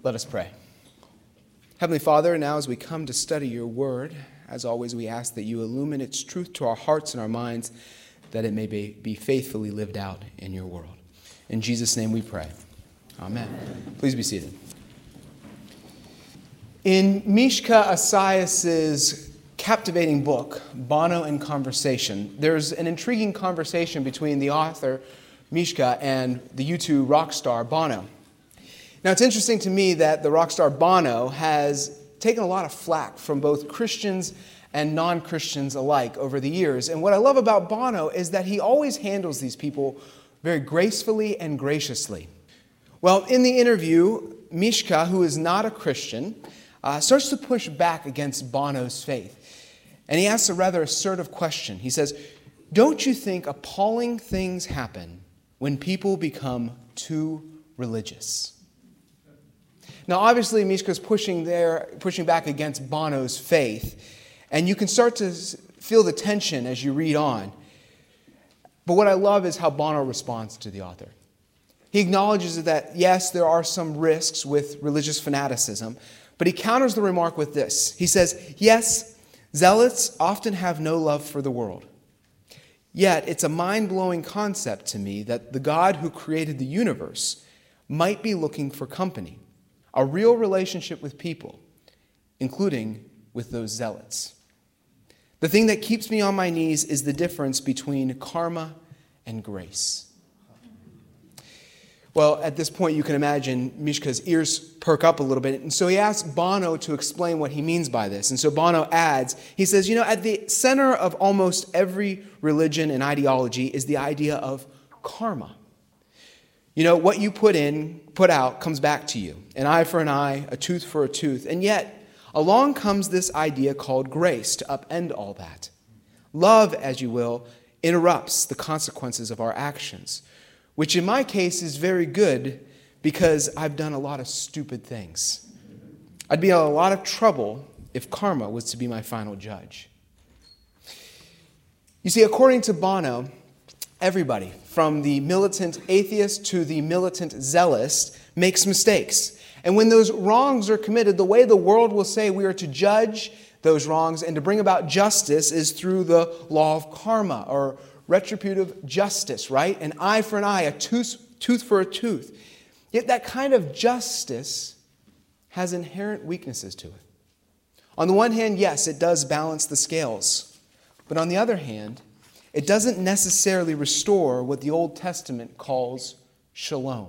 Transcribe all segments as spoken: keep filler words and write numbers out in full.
Let us pray. Heavenly Father, now as we come to study your word, as always we ask that you illumine its truth to our hearts and our minds, that it may be, be faithfully lived out in your world. In Jesus' name we pray. Amen. Amen. Please be seated. In Mishka Asias's captivating book, Bono and Conversation, there's an intriguing conversation between the author, Mishka, and the U two rock star, Bono. Now, it's interesting to me that the rock star Bono has taken a lot of flack from both Christians and non-Christians alike over the years. And what I love about Bono is that he always handles these people very gracefully and graciously. Well, in the interview, Mishka, who is not a Christian, uh, starts to push back against Bono's faith. And he asks a rather assertive question. He says, "Don't you think appalling things happen when people become too religious?" Now, obviously, Mishka's pushing there, pushing back against Bono's faith, and you can start to feel the tension as you read on. But what I love is how Bono responds to the author. He acknowledges that, yes, there are some risks with religious fanaticism, but he counters the remark with this. He says, "Yes, zealots often have no love for the world. Yet, it's a mind-blowing concept to me that the God who created the universe might be looking for company. A real relationship with people, including with those zealots. The thing that keeps me on my knees is the difference between karma and grace." Well, at this point, you can imagine Mishka's ears perk up a little bit. And so he asks Bono to explain what he means by this. And so Bono adds, he says, you know, at the center of almost every religion and ideology is the idea of karma. You know, what you put in, put out, comes back to you. An eye for an eye, a tooth for a tooth. And yet, along comes this idea called grace to upend all that. Love, as you will, interrupts the consequences of our actions, which in my case is very good because I've done a lot of stupid things. I'd be in a lot of trouble if karma was to be my final judge. You see, according to Bono, everybody, from the militant atheist to the militant zealot, makes mistakes. And when those wrongs are committed, the way the world will say we are to judge those wrongs and to bring about justice is through the law of karma, or retributive justice, right? An eye for an eye, a tooth, tooth for a tooth. Yet that kind of justice has inherent weaknesses to it. On the one hand, yes, it does balance the scales. But on the other hand, it doesn't necessarily restore what the Old Testament calls shalom.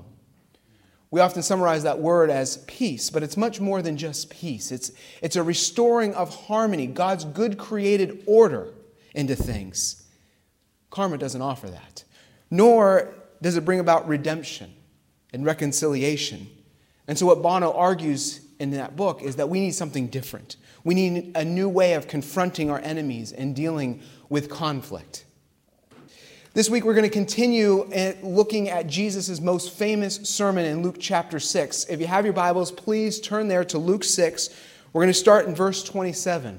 We often summarize that word as peace, but it's much more than just peace. It's, it's a restoring of harmony, God's good created order into things. Karma doesn't offer that. Nor does it bring about redemption and reconciliation. And so what Bono argues in that book is that we need something different. We need a new way of confronting our enemies and dealing with conflict. This week we're going to continue looking at Jesus' most famous sermon in Luke chapter six. If you have your Bibles, please turn there to Luke six. We're going to start in verse twenty-seven.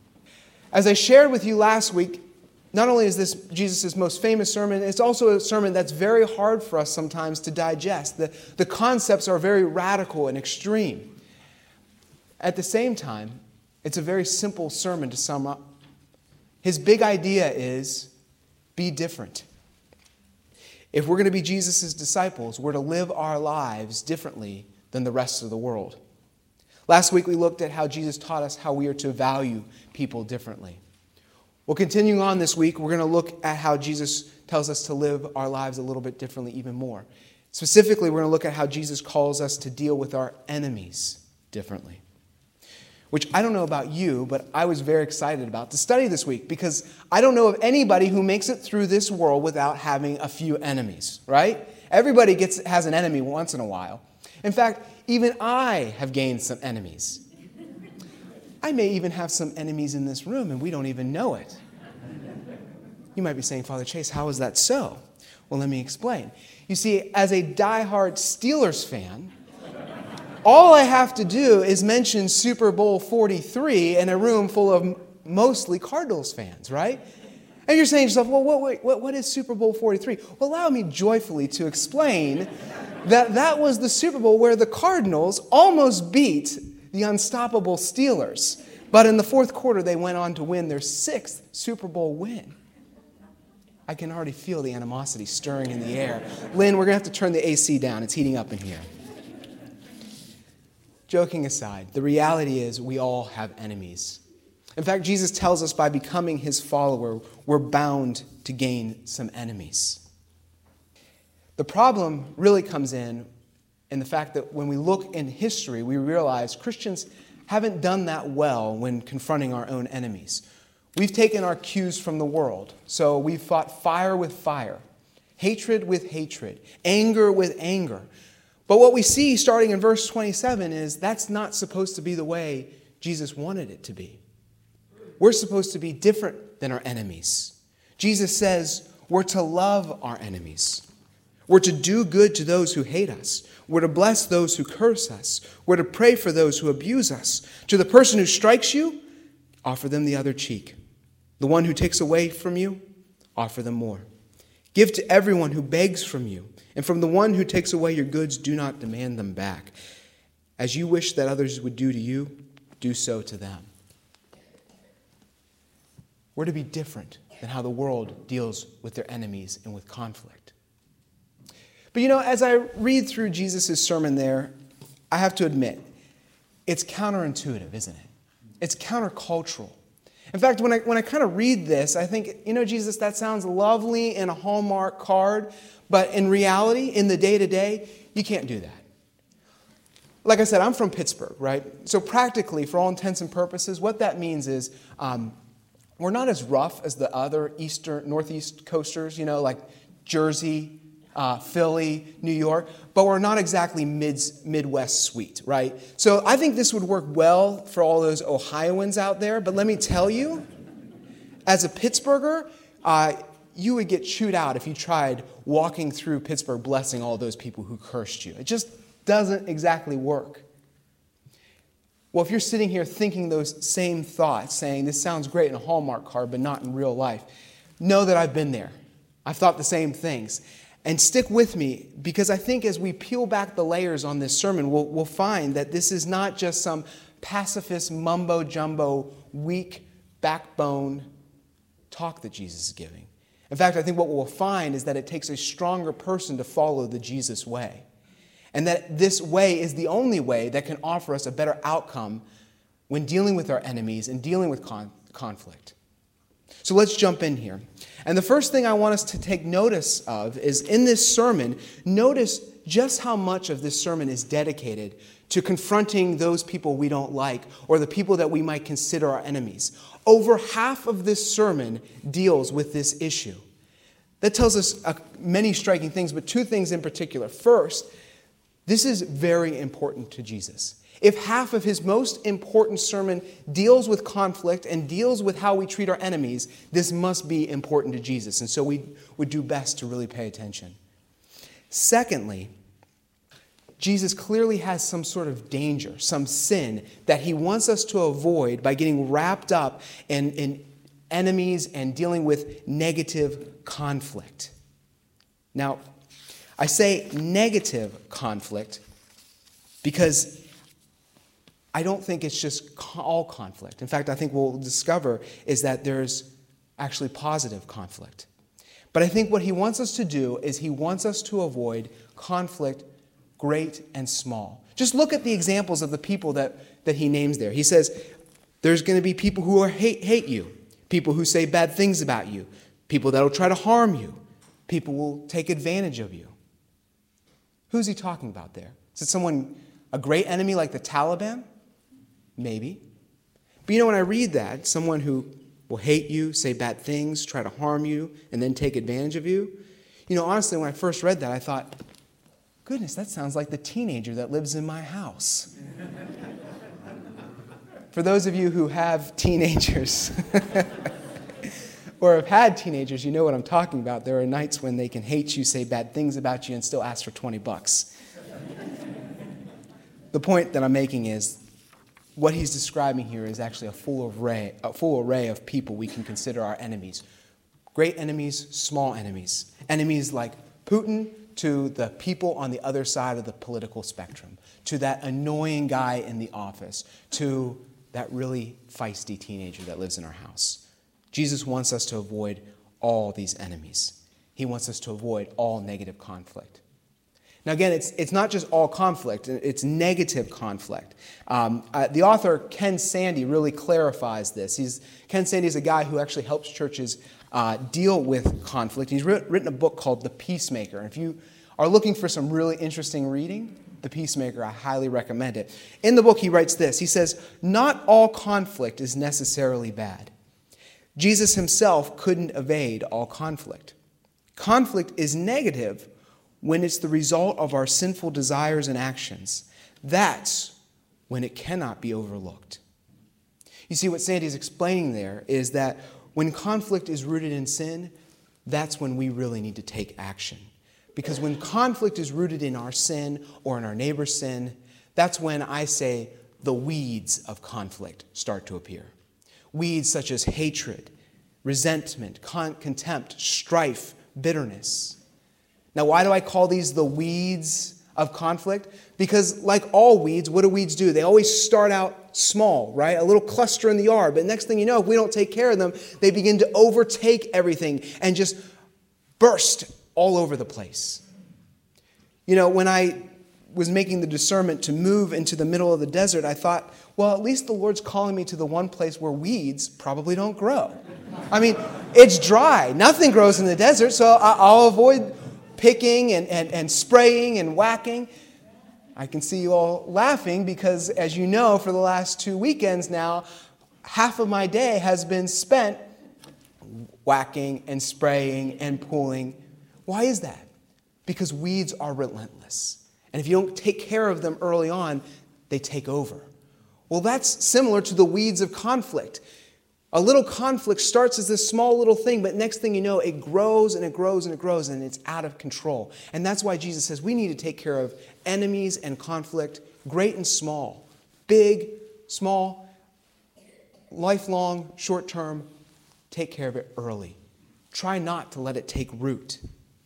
As I shared with you last week, not only is this Jesus' most famous sermon, it's also a sermon that's very hard for us sometimes to digest. The, the concepts are very radical and extreme. At the same time, it's a very simple sermon to sum up. His big idea is, be different. If we're going to be Jesus' disciples, we're to live our lives differently than the rest of the world. Last week we looked at how Jesus taught us how we are to value people differently. Well, continuing on this week, we're going to look at how Jesus tells us to live our lives a little bit differently even more. Specifically, we're going to look at how Jesus calls us to deal with our enemies differently. Which I don't know about you, but I was very excited about to study this week because I don't know of anybody who makes it through this world without having a few enemies, right? Everybody gets has an enemy once in a while. In fact, even I have gained some enemies. I may even have some enemies in this room and we don't even know it. You might be saying, Father Chase, how is that so? Well, let me explain. You see, as a diehard Steelers fan, all I have to do is mention Super Bowl forty-three in a room full of mostly Cardinals fans, right? And you're saying to yourself, well, what, what, what is Super Bowl forty-three? Well, allow me joyfully to explain that that was the Super Bowl where the Cardinals almost beat the unstoppable Steelers. But in the fourth quarter, they went on to win their sixth Super Bowl win. I can already feel the animosity stirring in the air. Lynn, we're going to have to turn the A C down. It's heating up in here. Joking aside, the reality is we all have enemies. In fact, Jesus tells us by becoming his follower, we're bound to gain some enemies. The problem really comes in in the fact that when we look in history, we realize Christians haven't done that well when confronting our own enemies. We've taken our cues from the world. So we've fought fire with fire, hatred with hatred, anger with anger. But what we see starting in verse twenty-seven is that's not supposed to be the way Jesus wanted it to be. We're supposed to be different than our enemies. Jesus says we're to love our enemies. We're to do good to those who hate us. We're to bless those who curse us. We're to pray for those who abuse us. To the person who strikes you, offer them the other cheek. The one who takes away from you, offer them more. Give to everyone who begs from you, and from the one who takes away your goods, do not demand them back. As you wish that others would do to you, do so to them. We're to be different than how the world deals with their enemies and with conflict. But you know, as I read through Jesus' sermon there, I have to admit, it's counterintuitive, isn't it? It's countercultural. In fact, when I when I kind of read this, I think, you know, Jesus, that sounds lovely in a Hallmark card, but in reality, in the day-to-day, you can't do that. Like I said, I'm from Pittsburgh, right? So practically, for all intents and purposes, what that means is um, we're not as rough as the other eastern, northeast coasters, you know, like Jersey, Uh, Philly, New York, but we're not exactly mid, Midwest sweet, right? So I think this would work well for all those Ohioans out there, but let me tell you, as a Pittsburgher, uh, you would get chewed out if you tried walking through Pittsburgh blessing all those people who cursed you. It just doesn't exactly work. Well, if you're sitting here thinking those same thoughts, saying this sounds great in a Hallmark card, but not in real life, know that I've been there. I've thought the same things. And stick with me, because I think as we peel back the layers on this sermon, we'll, we'll find that this is not just some pacifist, mumbo-jumbo, weak backbone talk that Jesus is giving. In fact, I think what we'll find is that it takes a stronger person to follow the Jesus way. And that this way is the only way that can offer us a better outcome when dealing with our enemies and dealing with con- conflict. So let's jump in here. And the first thing I want us to take notice of is in this sermon, notice just how much of this sermon is dedicated to confronting those people we don't like or the people that we might consider our enemies. Over half of this sermon deals with this issue. That tells us uh, many striking things, but two things in particular. First, this is very important to Jesus. If half of his most important sermon deals with conflict and deals with how we treat our enemies, this must be important to Jesus. And so we would do best to really pay attention. Secondly, Jesus clearly has some sort of danger, some sin that he wants us to avoid by getting wrapped up in, in enemies and dealing with negative conflict. Now, I say negative conflict because I don't think it's just all conflict. In fact, I think what we'll discover is that there's actually positive conflict. But I think what he wants us to do is he wants us to avoid conflict great and small. Just look at the examples of the people that, that he names there. He says there's going to be people who are hate, hate you, people who say bad things about you, people that will try to harm you, people will take advantage of you. Who's he talking about there? Is it someone, a great enemy like the Taliban? Maybe. But you know, when I read that, someone who will hate you, say bad things, try to harm you, and then take advantage of you, you know, honestly, when I first read that, I thought, goodness, that sounds like the teenager that lives in my house. For those of you who have teenagers or have had teenagers, you know what I'm talking about. There are nights when they can hate you, say bad things about you, and still ask for twenty bucks. The point that I'm making is what he's describing here is actually a full array, a full array of people we can consider our enemies. Great enemies, small enemies. Enemies like Putin to the people on the other side of the political spectrum, to that annoying guy in the office, to that really feisty teenager that lives in our house. Jesus wants us to avoid all these enemies. He wants us to avoid all negative conflict. Now again, it's, it's not just all conflict, it's negative conflict. Um, uh, the author Ken Sande really clarifies this. He's, Ken Sande is a guy who actually helps churches uh, deal with conflict. He's writ- written a book called The Peacemaker. And if you are looking for some really interesting reading, The Peacemaker, I highly recommend it. In the book he writes this, he says, "Not all conflict is necessarily bad. Jesus himself couldn't evade all conflict. Conflict is negative when it's the result of our sinful desires and actions. That's when it cannot be overlooked." You see, what Sandy is explaining there is that when conflict is rooted in sin, that's when we really need to take action. Because when conflict is rooted in our sin or in our neighbor's sin, that's when I say the weeds of conflict start to appear. Weeds such as hatred, resentment, con- contempt, strife, bitterness. Now, why do I call these the weeds of conflict? Because like all weeds, what do weeds do? They always start out small, right? A little cluster in the yard. But next thing you know, if we don't take care of them, they begin to overtake everything and just burst all over the place. You know, when I was making the discernment to move into the middle of the desert, I thought, well, at least the Lord's calling me to the one place where weeds probably don't grow. I mean, it's dry. Nothing grows in the desert, so I'll avoid picking and, and, and spraying and whacking. I can see you all laughing because, as you know, for the last two weekends now, half of my day has been spent whacking and spraying and pulling. Why is that? Because weeds are relentless. And if you don't take care of them early on, they take over. Well, that's similar to the weeds of conflict. A little conflict starts as this small little thing, but next thing you know, it grows and it grows and it grows and it's out of control. And that's why Jesus says we need to take care of enemies and conflict, great and small, big, small, lifelong, short-term. Take care of it early. Try not to let it take root.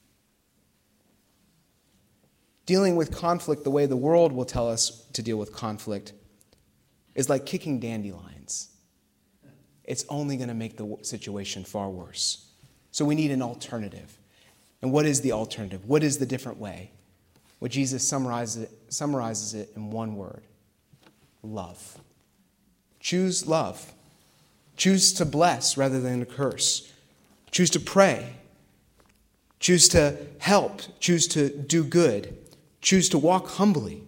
Dealing with conflict the way the world will tell us to deal with conflict is like kicking dandelions. It's only going to make the situation far worse. So we need an alternative. And what is the alternative? What is the different way? Well, Jesus summarizes it, summarizes it in one word: love. Choose love. Choose to bless rather than to curse. Choose to pray. Choose to help. Choose to do good. Choose to walk humbly.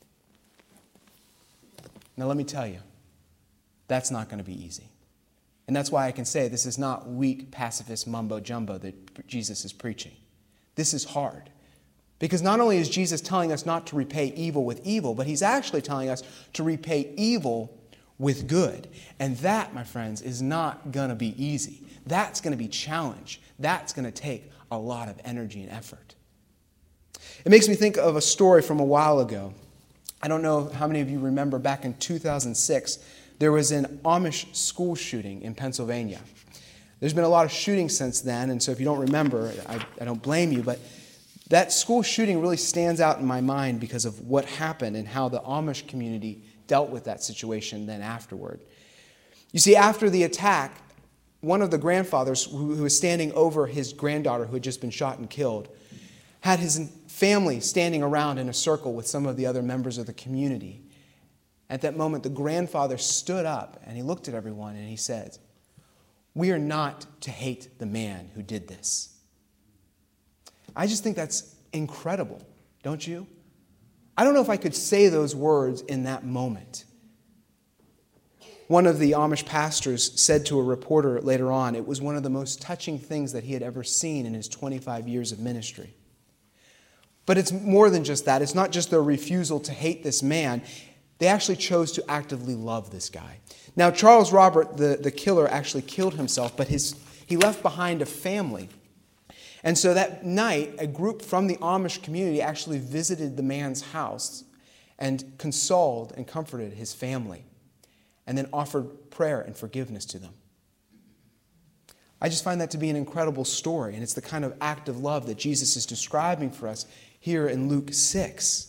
Now let me tell you, that's not going to be easy. And that's why I can say this is not weak, pacifist mumbo-jumbo that Jesus is preaching. This is hard. Because not only is Jesus telling us not to repay evil with evil, but he's actually telling us to repay evil with good. And that, my friends, is not going to be easy. That's going to be challenge. That's going to take a lot of energy and effort. It makes me think of a story from a while ago. I don't know how many of you remember back in two thousand six, there was an Amish school shooting in Pennsylvania. There's been a lot of shootings since then, and so if you don't remember, I, I don't blame you, but that school shooting really stands out in my mind because of what happened and how the Amish community dealt with that situation then afterward. You see, after the attack, one of the grandfathers who, who was standing over his granddaughter who had just been shot and killed had his family standing around in a circle with some of the other members of the community. At that moment, the grandfather stood up and he looked at everyone and he said, "We are not to hate the man who did this." I just think that's incredible, don't you? I don't know if I could say those words in that moment. One of the Amish pastors said to a reporter later on, it was one of the most touching things that he had ever seen in his twenty-five years of ministry. But it's more than just that. It's not just their refusal to hate this man. They actually chose to actively love this guy. Now, Charles Robert, the, the killer, actually killed himself, but his, he left behind a family. And so that night, a group from the Amish community actually visited the man's house and consoled and comforted his family, and then offered prayer and forgiveness to them. I just find that to be an incredible story, and it's the kind of act of love that Jesus is describing for us here in Luke six.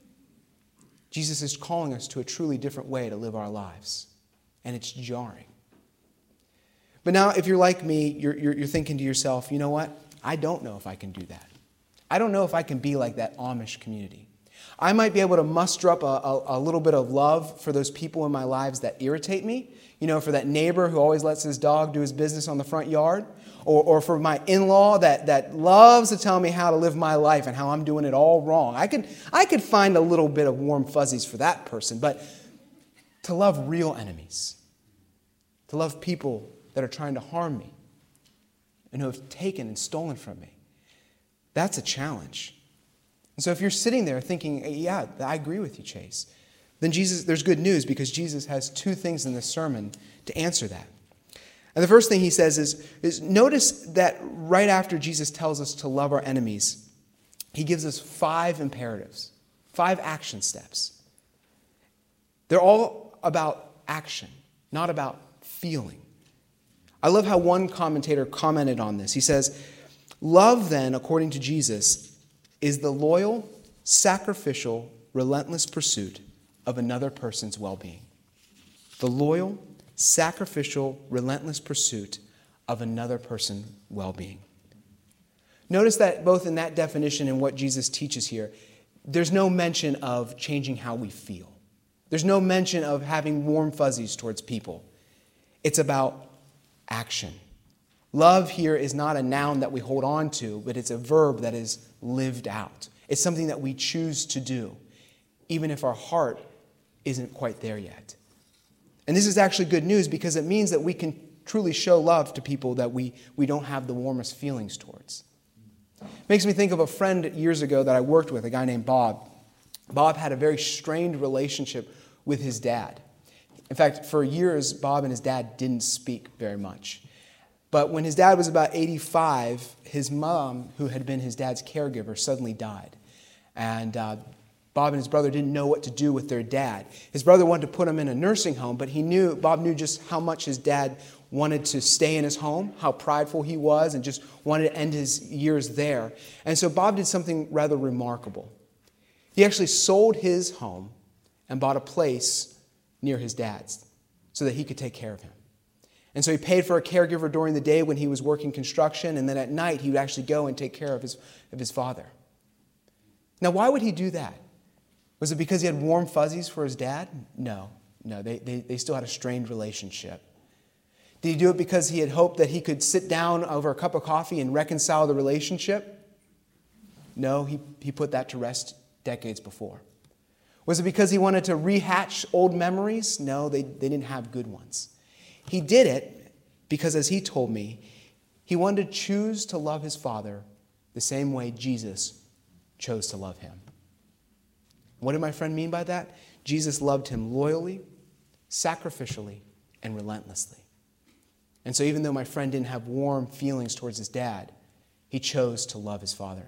Jesus is calling us to a truly different way to live our lives, and it's jarring. But now, if you're like me, you're, you're, you're thinking to yourself, you know what? I don't know if I can do that. I don't know if I can be like that Amish community. I might be able to muster up a, a, a little bit of love for those people in my lives that irritate me. You know, for that neighbor who always lets his dog do his business on the front yard. Or, or for my in-law that, that loves to tell me how to live my life and how I'm doing it all wrong. I could, I could find a little bit of warm fuzzies for that person. But to love real enemies, to love people that are trying to harm me and who have taken and stolen from me, that's a challenge. And so if you're sitting there thinking, yeah, I agree with you, Chase, then Jesus, there's good news because Jesus has two things in this sermon to answer that. And the first thing he says is, is notice that right after Jesus tells us to love our enemies, he gives us five imperatives, five action steps. They're all about action, not about feeling. I love how one commentator commented on this. He says, love then, according to Jesus, is the loyal, sacrificial, relentless pursuit of another person's well-being. The loyal, sacrificial, relentless pursuit of another person's well-being. Notice that both in that definition and what Jesus teaches here, there's no mention of changing how we feel. There's no mention of having warm fuzzies towards people. It's about action. Love here is not a noun that we hold on to, but it's a verb that is lived out. It's something that we choose to do, even if our heart isn't quite there yet. And this is actually good news because it means that we can truly show love to people that we, we don't have the warmest feelings towards. It makes me think of a friend years ago that I worked with, a guy named Bob. Bob had a very strained relationship with his dad. In fact, for years, Bob and his dad didn't speak very much. But when his dad was about eighty-five, his mom, who had been his dad's caregiver, suddenly died. And uh, Bob and his brother didn't know what to do with their dad. His brother wanted to put him in a nursing home, but he knew, Bob knew just how much his dad wanted to stay in his home, how prideful he was, and just wanted to end his years there. And so Bob did something rather remarkable. He actually sold his home and bought a place near his dad's so that he could take care of him. And so he paid for a caregiver during the day when he was working construction, and then at night he would actually go and take care of his, of his father. Now, why would he do that? Was it because he had warm fuzzies for his dad? No, no, they, they, they still had a strained relationship. Did he do it because he had hoped that he could sit down over a cup of coffee and reconcile the relationship? No, he, he put that to rest decades before. Was it because he wanted to rehatch old memories? No, they, they didn't have good ones. He did it because, as he told me, he wanted to choose to love his father the same way Jesus chose to love him. What did my friend mean by that? Jesus loved him loyally, sacrificially, and relentlessly. And so even though my friend didn't have warm feelings towards his dad, he chose to love his father.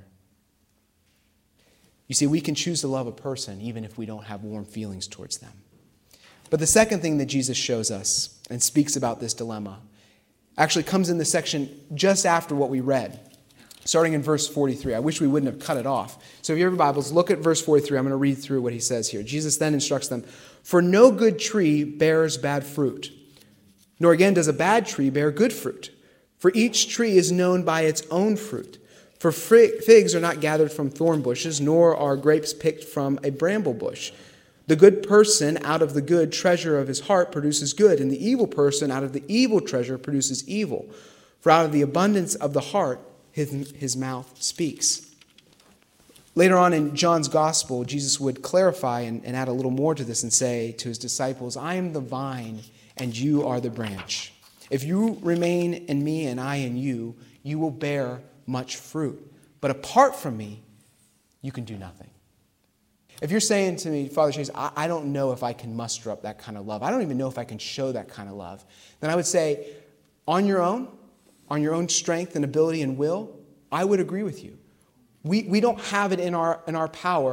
You see, we can choose to love a person even if we don't have warm feelings towards them. But the second thing that Jesus shows us and speaks about this dilemma actually comes in the section just after what we read, starting in verse forty-three. I wish we wouldn't have cut it off. So if you have your Bibles, look at verse forty-three. I'm going to read through what he says here. Jesus then instructs them, "For no good tree bears bad fruit, nor again does a bad tree bear good fruit. For each tree is known by its own fruit. For figs are not gathered from thorn bushes, nor are grapes picked from a bramble bush. The good person out of the good treasure of his heart produces good, and the evil person out of the evil treasure produces evil. For out of the abundance of the heart, his, his mouth speaks." Later on in John's gospel, Jesus would clarify and, and add a little more to this and say to his disciples, "I am the vine, and you are the branch. If you remain in me and I in you, you will bear much fruit. But apart from me, you can do nothing." If you're saying to me, Father Chase, I, I don't know if I can muster up that kind of love, I don't even know if I can show that kind of love, then I would say, on your own, on your own strength and ability and will, I would agree with you. We, we don't have it in our, in our power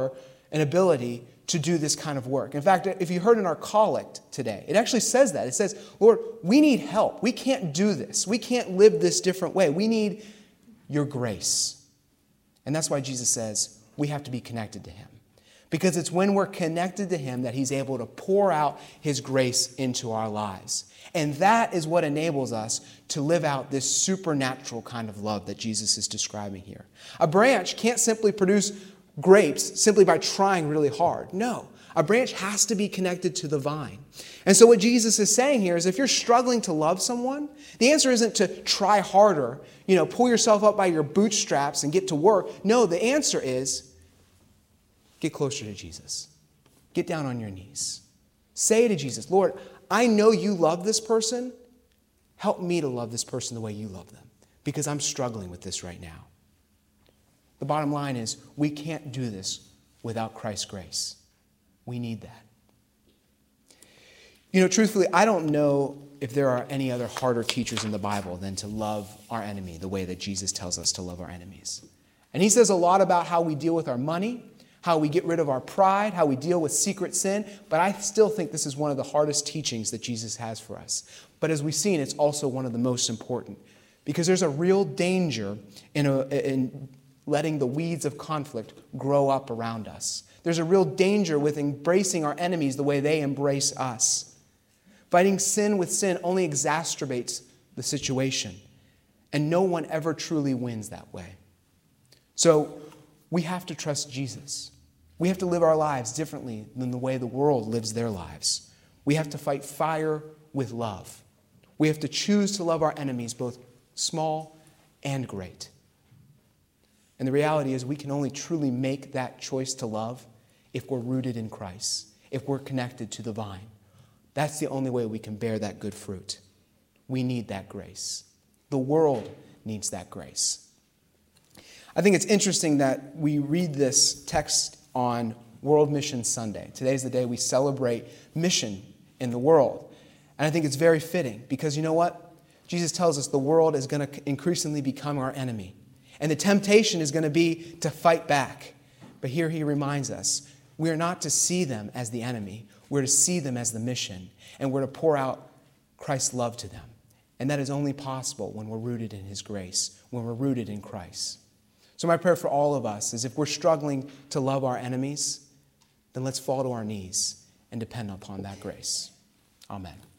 an ability to do this kind of work. In fact, if you heard in our collect today, it actually says that. It says, Lord, we need help. We can't do this. We can't live this different way. We need your grace. And that's why Jesus says we have to be connected to him. Because it's when we're connected to him that he's able to pour out his grace into our lives. And that is what enables us to live out this supernatural kind of love that Jesus is describing here. A branch can't simply produce grapes simply by trying really hard. No, a branch has to be connected to the vine. And so what Jesus is saying here is if you're struggling to love someone, the answer isn't to try harder, you know, pull yourself up by your bootstraps and get to work. No, the answer is get closer to Jesus. Get down on your knees. Say to Jesus, Lord, I know you love this person. Help me to love this person the way you love them, because I'm struggling with this right now. The bottom line is we can't do this without Christ's grace. We need that. You know, truthfully, I don't know if there are any other harder teachers in the Bible than to love our enemy the way that Jesus tells us to love our enemies. And he says a lot about how we deal with our money, how we get rid of our pride, how we deal with secret sin, but I still think this is one of the hardest teachings that Jesus has for us. But as we've seen, it's also one of the most important, because there's a real danger in, a, in letting the weeds of conflict grow up around us. There's a real danger with embracing our enemies the way they embrace us. Fighting sin with sin only exacerbates the situation, and no one ever truly wins that way. So we have to trust Jesus. We have to live our lives differently than the way the world lives their lives. We have to fight fire with love. We have to choose to love our enemies, both small and great. And the reality is we can only truly make that choice to love if we're rooted in Christ, if we're connected to the vine. That's the only way we can bear that good fruit. We need that grace. The world needs that grace. I think it's interesting that we read this text on World Mission Sunday. Today's the day we celebrate mission in the world. And I think it's very fitting because you know what? Jesus tells us the world is going to increasingly become our enemy. And the temptation is going to be to fight back. But here he reminds us, we are not to see them as the enemy. We're to see them as the mission. And we're to pour out Christ's love to them. And that is only possible when we're rooted in his grace, when we're rooted in Christ. So my prayer for all of us is if we're struggling to love our enemies, then let's fall to our knees and depend upon that grace. Amen.